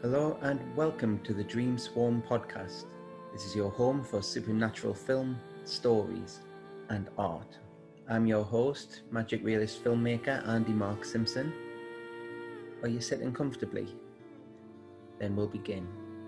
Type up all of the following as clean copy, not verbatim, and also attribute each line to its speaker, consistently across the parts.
Speaker 1: Hello and welcome to the Dream Swarm podcast. This is your home for supernatural film, stories, and art. I'm your host, magic realist filmmaker Andy Mark Simpson. Are you sitting comfortably? Then we'll begin.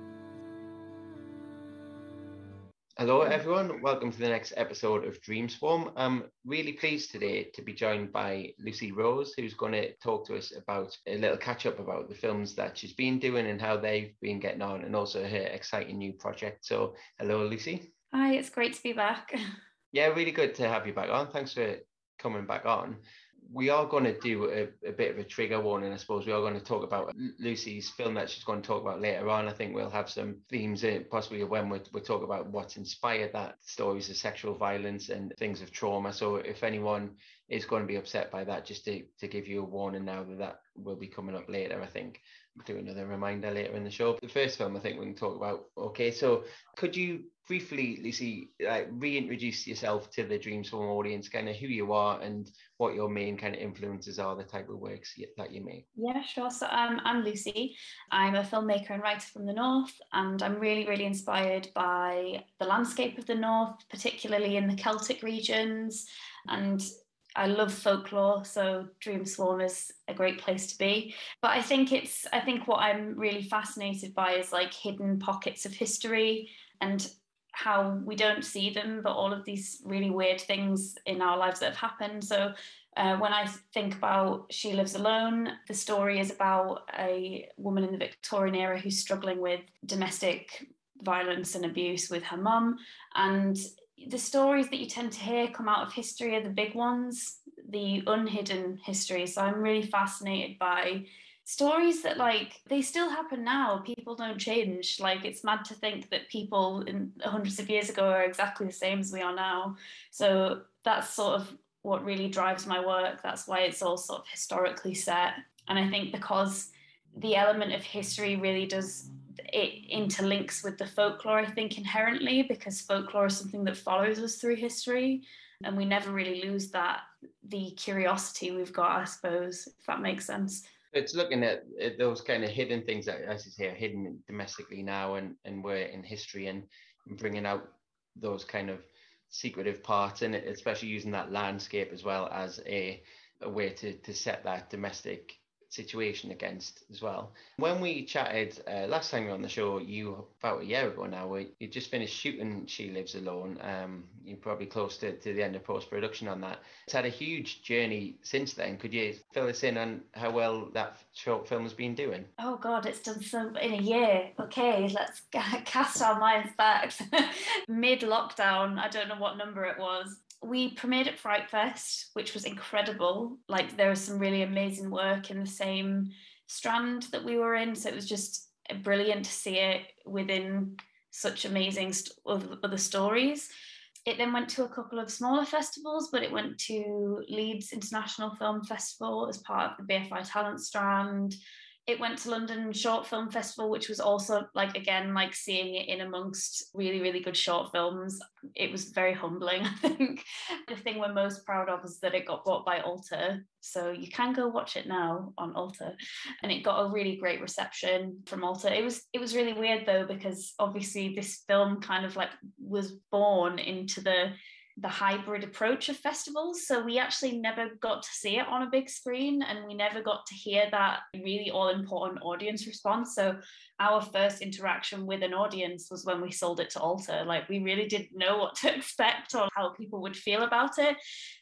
Speaker 1: Hello everyone, welcome to the next episode of Dream Swarm. I'm really pleased today to be joined by Lucy Rose, who's going to talk to us about a little catch up about the films that she's been doing and how they've been getting on, and also her exciting new project. So hello Lucy.
Speaker 2: Hi, it's great to be back.
Speaker 1: Yeah, really good to have you back on. Thanks for coming back on. We are going to do a bit of a trigger warning, I suppose. We are going to talk about Lucy's film that she's going to talk about later on. I think we'll have some themes in, possibly when we'll talk about what's inspired that, stories of sexual violence and things of trauma. So if anyone is going to be upset by that, just to give you a warning now that will be coming up later, I think. We'll do another reminder later in the show. The first film I think we can talk about. Okay, so could you briefly, Lucy, reintroduce yourself to the Dream Swarm audience, kind of who you are and what your main kind of influences are, the type of works that you make?
Speaker 2: Yeah, sure. So I'm Lucy. I'm a filmmaker and writer from the North, and I'm really, really inspired by the landscape of the North, particularly in the Celtic regions. And I love folklore, so Dream Swarm is a great place to be. But I think what I'm really fascinated by is like hidden pockets of history and how we don't see them, but all of these really weird things in our lives that have happened. So when I think about She Lives Alone, the story is about a woman in the Victorian era who's struggling with domestic violence and abuse with her mum. And the stories that you tend to hear come out of history are the big ones, the unhidden history. So I'm really fascinated by stories that, like, they still happen now. People don't change. Like, it's mad to think that people in hundreds of years ago are exactly the same as we are now. So that's sort of what really drives my work. That's why it's all sort of historically set. And I think because the element of history really does, it interlinks with the folklore, I think, inherently, because folklore is something that follows us through history, and we never really lose that, the curiosity we've got, I suppose, if that makes sense.
Speaker 1: It's looking at those kind of hidden things that, as you say, are hidden domestically now and were in history, and bringing out those kind of secretive parts in it, especially using that landscape as well as a way to set that domestic situation against as well. When we chatted last time you were on the show, you about a year ago now, where you just finished shooting She Lives Alone. You're probably close to the end of post-production on that. It's had a huge journey since then. Could you fill us in on how well that short film has been doing?
Speaker 2: Oh God, it's done so in a year. Okay, let's cast our minds back. Mid-lockdown, I don't know what number it was. We premiered at Fright Fest, which was incredible. Like, there was some really amazing work in the same strand that we were in. So it was just brilliant to see it within such amazing other stories. It then went to a couple of smaller festivals, but it went to Leeds International Film Festival as part of the BFI Talent Strand. It went to London Short Film Festival, which was also, like, again, like seeing it in amongst really, really good short films. It was very humbling, I think. The thing we're most proud of is that it got bought by Alter. So you can go watch it now on Alter. And it got a really great reception from Alter. It was really weird though, because obviously this film kind of like was born into the hybrid approach of festivals. So we actually never got to see it on a big screen, and we never got to hear that really all important audience response. So our first interaction with an audience was when we sold it to Alter. Like, we really didn't know what to expect or how people would feel about it.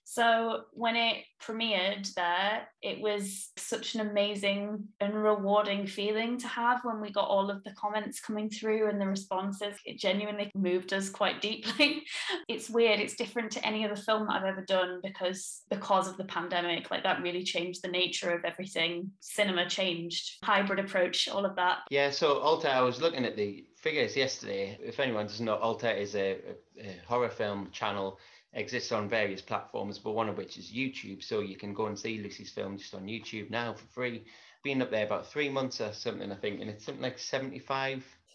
Speaker 2: So when it premiered there, it was such an amazing and rewarding feeling to have when we got all of the comments coming through and the responses. It genuinely moved us quite deeply. It's weird. It's different to any other film that I've ever done because of the pandemic. Like, that really changed the nature of everything. Cinema changed, hybrid approach, all of that.
Speaker 1: Yeah, so Alter, I was looking at the figures yesterday. If anyone doesn't know, Alter is a horror film channel, exists on various platforms, but one of which is YouTube. So you can go and see Lucy's film just on YouTube now for free. Been up there about 3 months or something, I think, and it's something like 75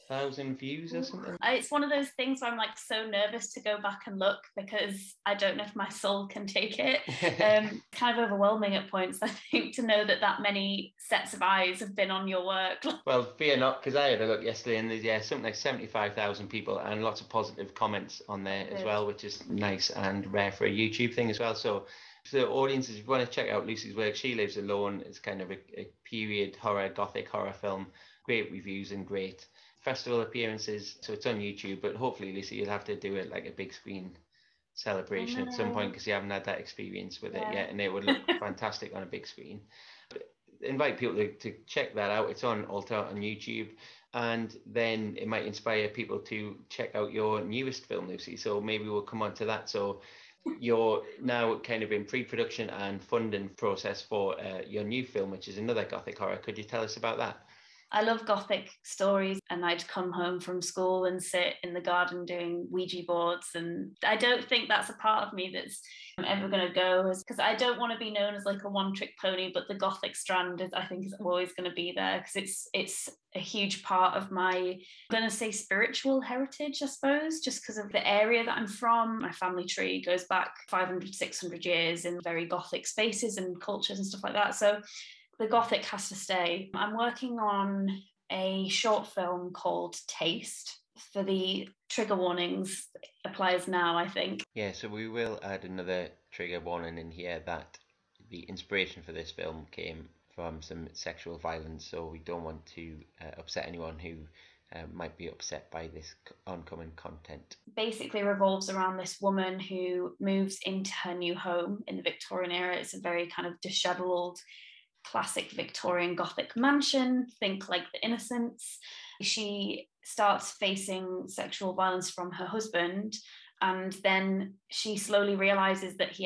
Speaker 1: 1,000 views or something.
Speaker 2: It's one of those things where I'm like so nervous to go back and look because I don't know if my soul can take it. Kind of overwhelming at points, I think, to know that that many sets of eyes have been on your work.
Speaker 1: Well, fear not, because I had a look yesterday and there's something like 75,000 people and lots of positive comments on there as well, which is nice and rare for a YouTube thing as well. So for the audiences, if you want to check out Lucy's work, She Lives Alone. It's kind of a period horror, gothic horror film. Great reviews and great festival appearances. So it's on YouTube, but hopefully, Lucy, you'll have to do it like a big screen celebration at some point because you haven't had that experience with it yet, and it would look fantastic on a big screen. But invite people to check that out. It's on Altar on YouTube, and then it might inspire people to check out your newest film, Lucy. So maybe we'll come on to that. So you're now kind of in pre-production and funding process for your new film, which is another gothic horror. Could you tell us about that?
Speaker 2: I love gothic stories, and I'd come home from school and sit in the garden doing Ouija boards, and I don't think that's a part of me that's ever going to go, because I don't want to be known as like a one-trick pony, but the gothic strand is, I think, is always going to be there because it's a huge part of my, I'm going to say, spiritual heritage, I suppose, just because of the area that I'm from. My family tree goes back 500, 600 years in very gothic spaces and cultures and stuff like that. So the gothic has to stay. I'm working on a short film called Taste. For the trigger warnings, applies now, I think.
Speaker 1: Yeah, so we will add another trigger warning in here that the inspiration for this film came from some sexual violence, so we don't want to upset anyone who might be upset by this oncoming content.
Speaker 2: Basically revolves around this woman who moves into her new home in the Victorian era. It's a very kind of disheveled, classic Victorian Gothic mansion, think like The Innocents. She starts facing sexual violence from her husband, and then she slowly realizes that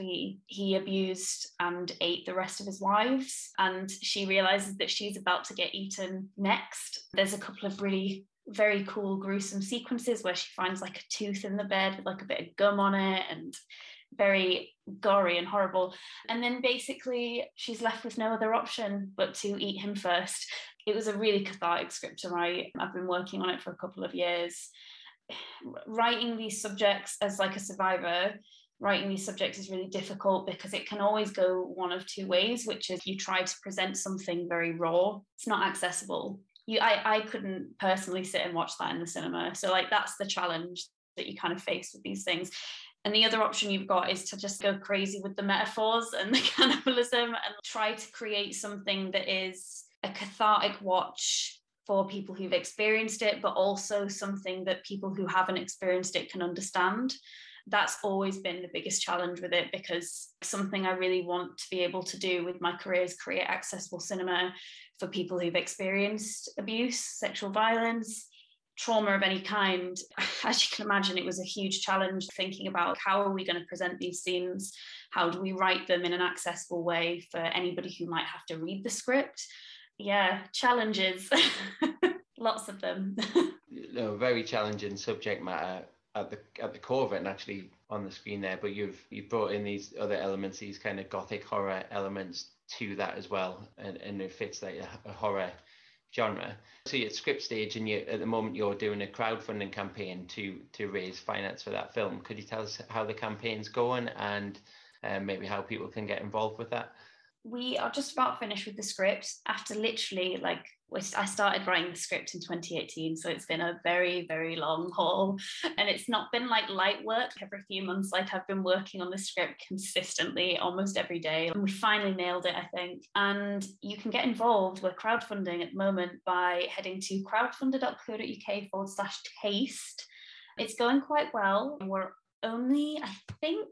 Speaker 2: he abused and ate the rest of his wives, and she realizes that she's about to get eaten next. There's a couple of really very cool gruesome sequences where she finds like a tooth in the bed with like a bit of gum on it, and very gory and horrible. And then basically she's left with no other option but to eat him first. It was a really cathartic script to write. I've been working on it for a couple of years. Writing these subjects as like a survivor, writing these subjects is really difficult because it can always go one of two ways, which is you try to present something very raw. It's not accessible. I couldn't personally sit and watch that in the cinema. So like that's the challenge that you kind of face with these things. And the other option you've got is to just go crazy with the metaphors and the cannibalism and try to create something that is a cathartic watch for people who've experienced it, but also something that people who haven't experienced it can understand. That's always been the biggest challenge with it, because something I really want to be able to do with my career is create accessible cinema for people who've experienced abuse, sexual violence, trauma of any kind. As you can imagine, it was a huge challenge thinking about how are we going to present these scenes? How do we write them in an accessible way for anybody who might have to read the script? Yeah, challenges, lots of them.
Speaker 1: No, very challenging subject matter at the core of it, and actually on the screen there. But you've brought in these other elements, these kind of gothic horror elements to that as well, and it fits like a horror genre. So you're at script stage, and at the moment you're doing a crowdfunding campaign to raise finance for that film. Could you tell us how the campaign's going and maybe how people can get involved with that?
Speaker 2: We are just about finished with the script after literally I started writing the script in 2018, so it's been a very, very long haul, and it's not been like light work. Every few months, like I've been working on the script consistently, almost every day, and we finally nailed it, I think. And you can get involved. We're crowdfunding at the moment by heading to crowdfunder.co.uk/taste. It's going quite well. We're only, I think,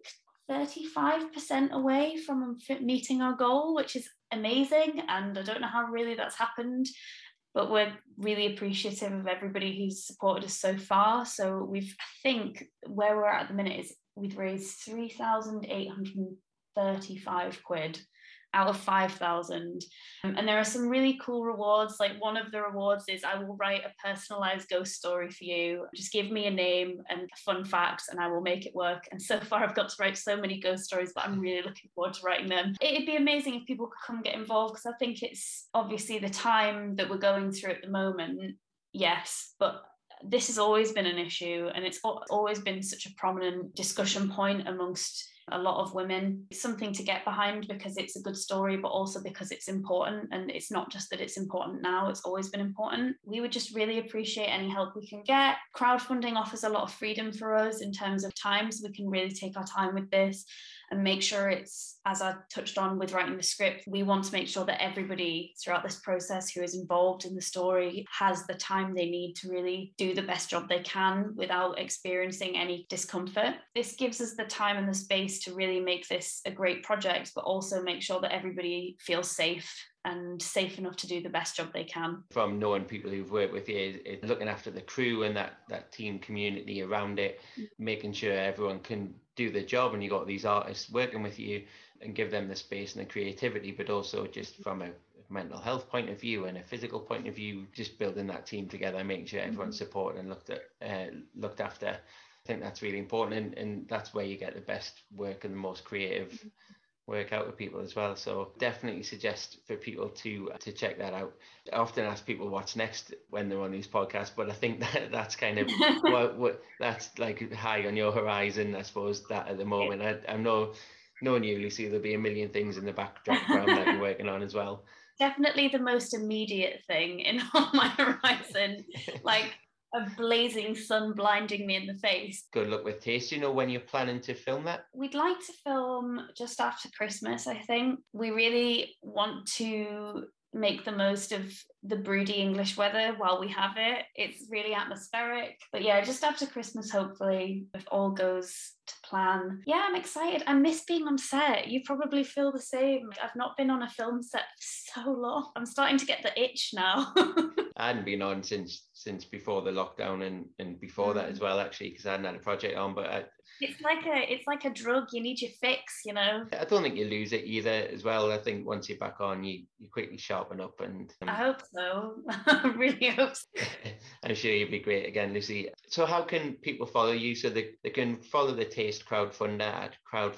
Speaker 2: 35% away from meeting our goal, which is amazing, and I don't know how really that's happened, but we're really appreciative of everybody who's supported us so far. So I think where we're at the minute is we've raised 3,835 quid out of 5,000. And there are some really cool rewards. Like one of the rewards is I will write a personalized ghost story for you. Just give me a name and a fun fact and I will make it work. And so far I've got to write so many ghost stories, but I'm really looking forward to writing them. It'd be amazing if people could come get involved, because I think it's obviously the time that we're going through at the moment. yes, but this has always been an issue, and it's always been such a prominent discussion point amongst a lot of women. It's something to get behind because it's a good story, but also because it's important. And it's not just that it's important now, it's always been important. We would just really appreciate any help we can get. Crowdfunding offers a lot of freedom for us in terms of time, so we can really take our time with this and make sure it's, as I touched on with writing the script, we want to make sure that everybody throughout this process who is involved in the story has the time they need to really do the best job they can without experiencing any discomfort. This gives us the time and the space to really make this a great project, but also make sure that everybody feels safe and safe enough to do the best job they can.
Speaker 1: From knowing people who've worked with you, it's looking after the crew and that team community around it, making sure everyone can do their job, and you got these artists working with you and give them the space and the creativity, but also just from a mental health point of view and a physical point of view, just building that team together, making sure everyone's supported and looked after. I think that's really important, and that's where you get the best work and the most creative work out with people as well. So definitely suggest for people to check that out. I often ask people what's next when they're on these podcasts, but I think that's kind of what that's like high on your horizon, I suppose, that at the moment. I'm knowing you, Lucy, there'll be a million things in the background that you're working on as well.
Speaker 2: Definitely the most immediate thing on my horizon, like a blazing sun blinding me in the face.
Speaker 1: Good luck with Taste. Do you know when you're planning to film that?
Speaker 2: We'd like to film just after Christmas, I think. We really want to make the most of the broody English weather while we have it. It's really atmospheric. But yeah, just after Christmas, hopefully, if all goes to plan. Yeah, I'm excited. I miss being on set. You probably feel the same. I've not been on a film set for so long. I'm starting to get the itch now.
Speaker 1: I hadn't been on since before the lockdown and before that as well, actually, because I hadn't had a project on. But
Speaker 2: it's like a drug. You need your fix, you know.
Speaker 1: I don't think you lose it either as well. I think once you're back on, you quickly sharpen up. And
Speaker 2: I hope so. I really hope so.
Speaker 1: I'm sure you'll be great again, Lucy. So how can people follow you? So they can follow the Taste crowdfunder at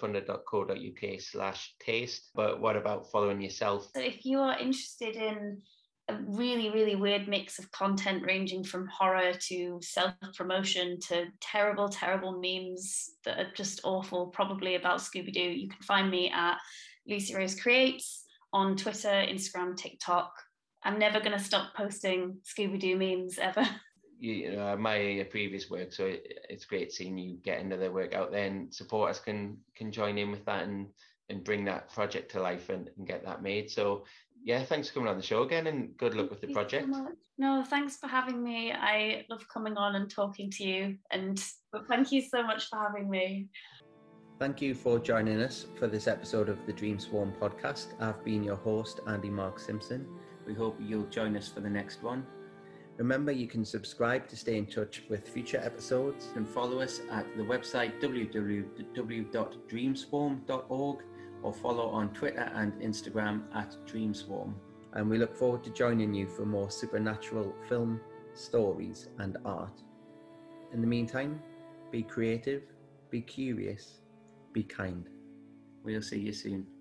Speaker 1: crowdfunder.co.uk/taste. But what about following yourself?
Speaker 2: So if you are interested in a really, really weird mix of content ranging from horror to self-promotion to terrible, terrible memes that are just awful, probably about Scooby-Doo, you can find me at Lucy Rose Creates on Twitter, Instagram, TikTok. I'm never going to stop posting Scooby-Doo memes ever.
Speaker 1: You know, I admire your previous work, so it's great seeing you get another work out there, and supporters can join in with that and bring that project to life and get that made. So yeah, thanks for coming on the show again, and good luck with the project.
Speaker 2: So no, thanks for having me. I love coming on and talking to you, but thank you so much for having me.
Speaker 3: Thank you for joining us for this episode of the Dream Swarm podcast. I've been your host, Andy Mark Simpson.
Speaker 1: We hope you'll join us for the next one.
Speaker 3: Remember, you can subscribe to stay in touch with future episodes,
Speaker 1: and follow us at the website www.dreamswarm.org, or follow on Twitter and Instagram at Dreamswarm.
Speaker 3: And we look forward to joining you for more supernatural film, stories and art. In the meantime, be creative, be curious, be kind.
Speaker 1: We'll see you soon.